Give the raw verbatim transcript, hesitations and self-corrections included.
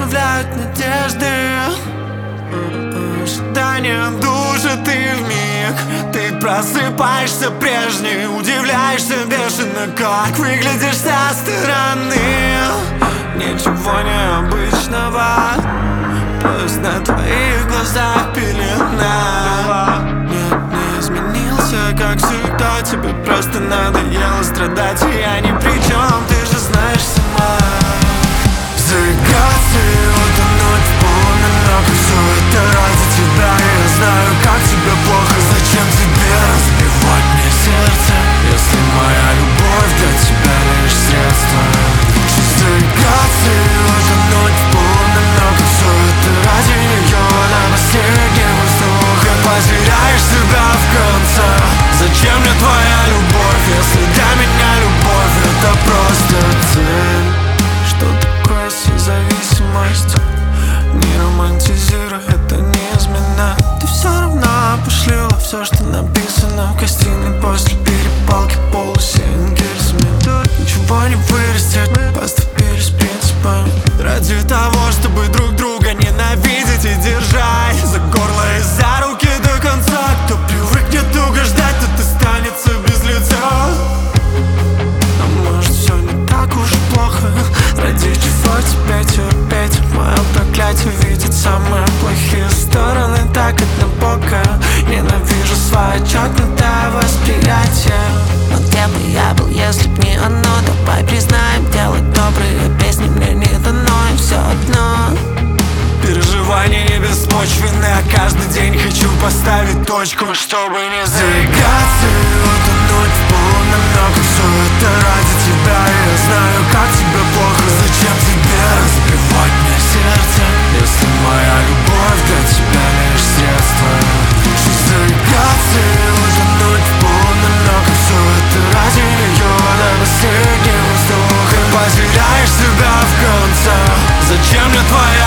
оставляют надежды. Ожидание душит и вмиг ты просыпаешься прежний, удивляешься бешено, как выглядишь со стороны. Ничего необычного, пусть на твоих глазах пелена. Нет, не изменился, как всегда, тебе просто надоело страдать, и я ни при чем, ты же знаешь сама. Заиграться и утонуть в полуминок, все это ради тебя, и я знаю, как тебе плохо. Зачем тебе разбивать мне сердце, если моя любовь для тебя лишь средство? Лучше заиграться и утонуть в полуминок, все это ради нее, до последнего вздоха. Потеряешь себя в конце. Зачем мне твоя любовь, если для меня любовь это просто цель? Что такое созависимость? Не романтизируй, это не измена. Ты все равно пошлила все, что написано в гостиной после перепалки полусенки смен. Тут ничего не вырастет, поступили с принципами ради того, чтобы друг друга ненавидеть и держать за горло и за руки до конца. Кто привыкнет угождать, тот останется без лица. А может, все не так уж плохо? Ради чего тебе терпеть? Мое проклятие видит самые плохие стороны так однобоко. Ненавижу свое чокнутое восприятие. Но где бы я был, если б не оно? Давай признаем, делать добрые песни мне не дано, и все одно. Переживания не беспочвенны, а каждый день хочу поставить точку, чтобы не заиграться и утонуть в полуминок. Все это ради тебя, и я знаю, как тебе плохо. Зачем тебе разбивать мне сердце, если моя любовь для тебя лишь средство? Лучше заиграться и утонуть в полуминок. Все это ради нее, до последнего вздоха. Потеряешь себя в конце. Зачем мне твоя